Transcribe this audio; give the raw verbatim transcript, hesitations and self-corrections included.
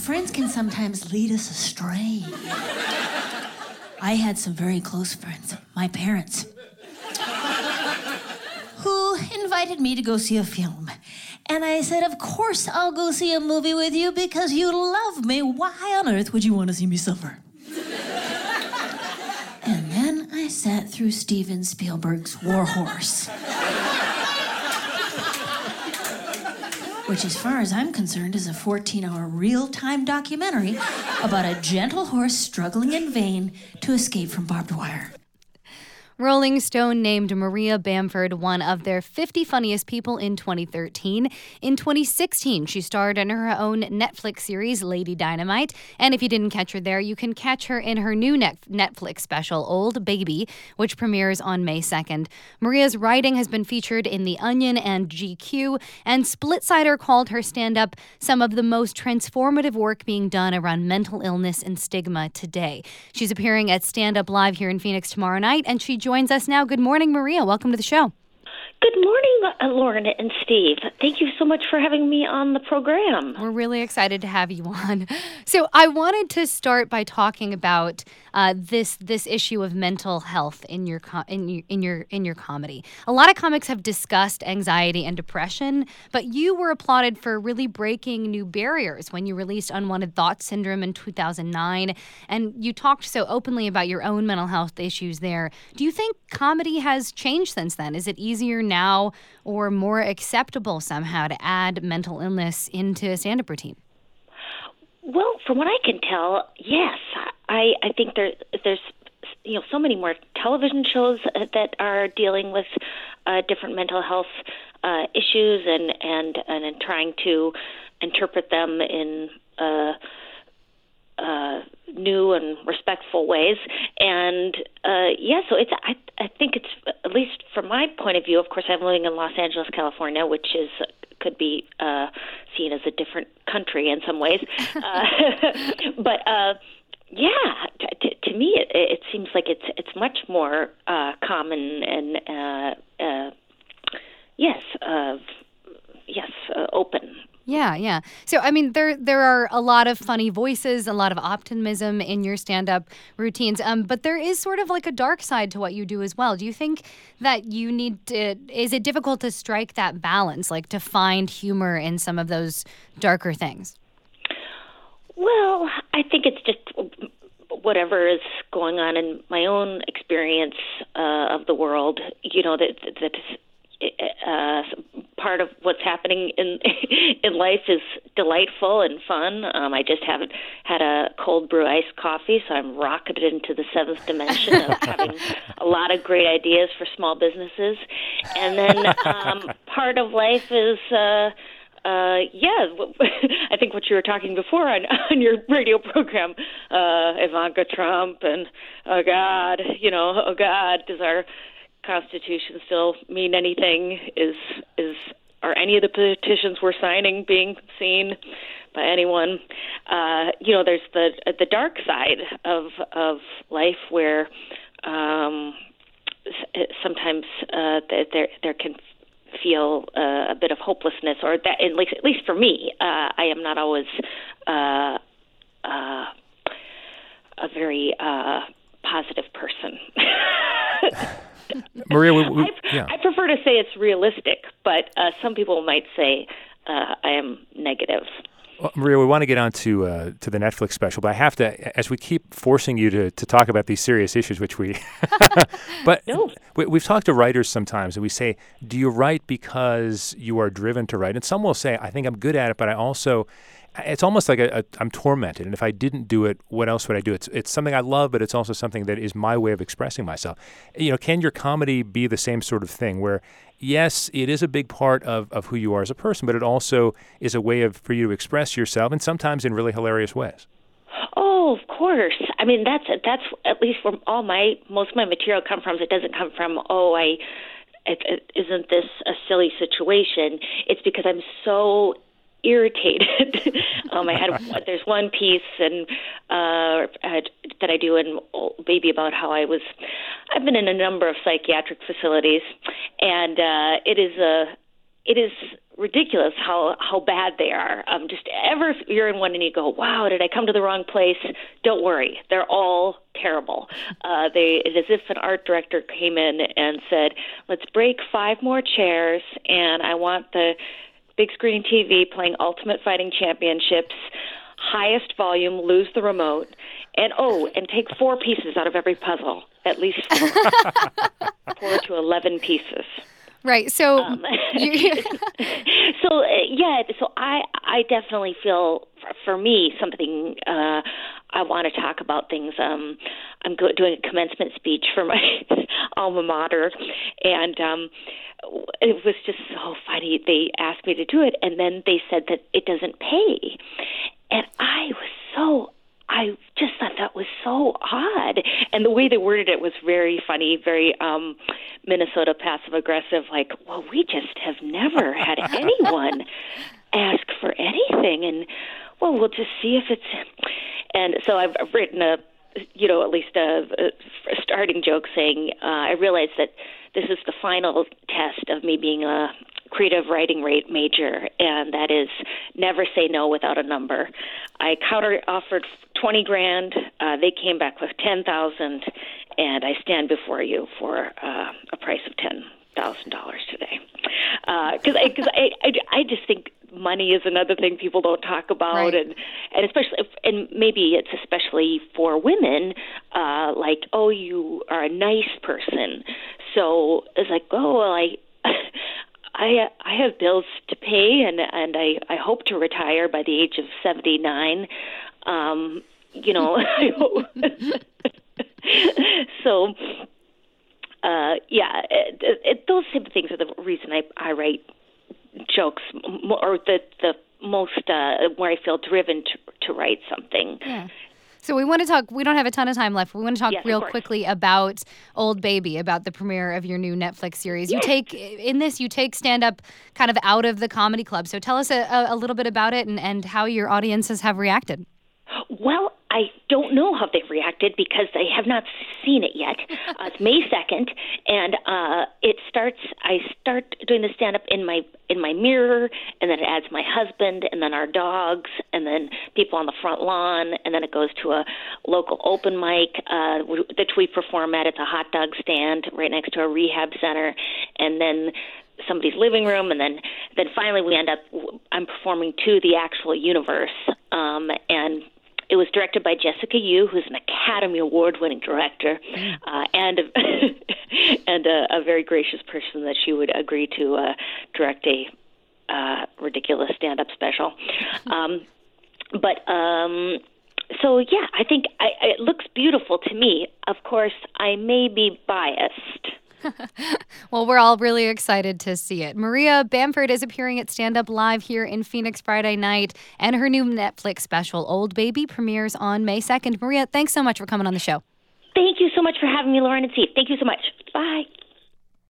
friends can sometimes lead us astray. I had some very close friends, my parents, who invited me to go see a film. And I said, of course I'll go see a movie with you because you love me. Why on earth would you want to see me suffer? And then I sat through Steven Spielberg's War Horse. Which, as far as I'm concerned, is a fourteen-hour real-time documentary about a gentle horse struggling in vain to escape from barbed wire. Rolling Stone named Maria Bamford one of their fifty funniest people in twenty thirteen. In twenty sixteen, she starred in her own Netflix series, Lady Dynamite. And if you didn't catch her there, you can catch her in her new net- Netflix special, Old Baby, which premieres on May second. Maria's writing has been featured in The Onion and G Q, and Splitsider called her stand-up some of the most transformative work being done around mental illness and stigma today. She's appearing at Stand Up Live here in Phoenix tomorrow night, and she joins us now. Good morning, Maria. Welcome to the show. Good morning, uh, Lauren and Steve. Thank you so much for having me on the program. We're really excited to have you on. So I wanted to start by talking about uh, this this issue of mental health in your co- in your in your in your comedy. A lot of comics have discussed anxiety and depression, but you were applauded for really breaking new barriers when you released Unwanted Thoughts Syndrome in two thousand nine, and you talked so openly about your own mental health issues there. Do you think comedy has changed since then? Is it easier now or more acceptable somehow to add mental illness into a stand-up routine? Well, from what I can tell, yes. I, I think there there's you know so many more television shows that are dealing with uh, different mental health uh, issues and and and in trying to interpret them in uh, uh, new and respectful ways. And uh, yeah, so it's I I think it's, at least from my point of view, of course, I'm living in Los Angeles, California, which is could be uh, seen as a different country in some ways. Uh, but uh, yeah, t- t- to me, it, it seems like it's it's much more uh, common and uh, uh, yes, uh, yes, uh, open. Yeah, yeah. So, I mean, there there are a lot of funny voices, a lot of optimism in your stand-up routines, um, but there is sort of like a dark side to what you do as well. Do you think that you need to, is it difficult to strike that balance, like to find humor in some of those darker things? Well, I think it's just whatever is going on in my own experience uh, of the world, you know, that that uh, part of what's happening in in life is delightful and fun. Um, I just haven't had a cold brew iced coffee, so I'm rocketed into the seventh dimension of having a lot of great ideas for small businesses. And then um, part of life is, uh, uh, yeah, I think what you were talking before on, on your radio program, uh, Ivanka Trump, and oh God, you know, oh God, does our Constitution still mean anything? Is is are any of the petitions we're signing being seen by anyone? Uh, you know, there's the the dark side of of life where um, sometimes uh, there there can feel uh, a bit of hopelessness, or that at least at least for me, uh, I am not always uh, uh, a very uh, positive person. Maria, we, we, yeah. I prefer to say it's realistic, but uh, some people might say uh, I am negative. Well, Maria, we want to get on to, uh, to the Netflix special, but I have to, as we keep forcing you to, to talk about these serious issues, which we, but no. we, we've talked to writers sometimes, and we say, do you write because you are driven to write? And some will say, I think I'm good at it, but I also, it's almost like a, a, I'm tormented, and if I didn't do it, what else would I do? It's it's something I love, but it's also something that is my way of expressing myself. You know, can your comedy be the same sort of thing where, yes, it is a big part of, of who you are as a person, but it also is a way of for you to express yourself, and sometimes in really hilarious ways? Oh, of course. I mean, that's that's at least where all my most of my material come from. It doesn't come from, oh, I it, it, isn't this a silly situation? It's because I'm so irritated. um, I had there's one piece and uh, that I do in Old Baby about how I was. I've been in a number of psychiatric facilities, and uh, it is a it is ridiculous how how bad they are. Um, just ever if you're in one and you go, wow, did I come to the wrong place? Don't worry, they're all terrible. Uh, they it's as if an art director came in and said, let's break five more chairs, and I want the big screen T V playing Ultimate Fighting Championships, highest volume, lose the remote, and oh, and take four pieces out of every puzzle, at least four, four to eleven pieces. Right. So, um, so uh, yeah. So I, I definitely feel for, for me something. Uh, I want to talk about things. Um, I'm go- doing a commencement speech for my alma mater, and um, it was just so funny. They asked me to do it, and then they said that it doesn't pay, and I was so. I just thought that was so odd. And the way they worded it was very funny, very um, Minnesota passive-aggressive, like, well, we just have never had anyone ask for anything. And, well, we'll just see if it's... And so I've written a, you know, at least a, a starting joke saying, uh, I realize that this is the final test of me being a creative writing rate major, and that is never say no without a number. I counter offered twenty grand. Uh, they came back with ten thousand, and I stand before you for uh, a price of ten thousand dollars today. Because uh, I, cause I, I, I just think money is another thing people don't talk about, right. and and especially if, and maybe it's especially for women, uh, like, oh, you are a nice person, so it's like, oh, well, I. I I have bills to pay, and and I, I hope to retire by the age of seventy-nine. Um, you know, I hope. So, uh, yeah, it, it, those type of things are the reason I, I write jokes, or the the most uh, where I feel driven to to write something. Yeah. So we want to talk, we don't have a ton of time left. We want to talk yes, real quickly about Old Baby, about the premiere of your new Netflix series. You yes. take, in this, you take stand-up kind of out of the comedy club. So tell us a, a little bit about it and, and how your audiences have reacted. Well, I don't know how they've reacted because they have not seen it yet. Uh, it's May second, and uh, it starts. I start doing the stand-up in my in my mirror, and then it adds my husband, and then our dogs, and then people on the front lawn, and then it goes to a local open mic uh, that we perform at. It's a hot dog stand right next to a rehab center, and then somebody's living room, and then then finally we end up. I'm performing to the actual universe, um, and. It was directed by Jessica Yu, who's an Academy Award-winning director, uh, and a, and a, a very gracious person that she would agree to uh, direct a uh, ridiculous stand-up special. Um, but um, so, yeah, I think I, it looks beautiful to me. Of course, I may be biased. Well, we're all really excited to see it. Maria Bamford is appearing at Stand Up Live here in Phoenix Friday night, and her new Netflix special, Old Baby, premieres on May second. Maria, thanks so much for coming on the show. Thank you so much for having me, Lauren and Steve. Thank you so much. Bye.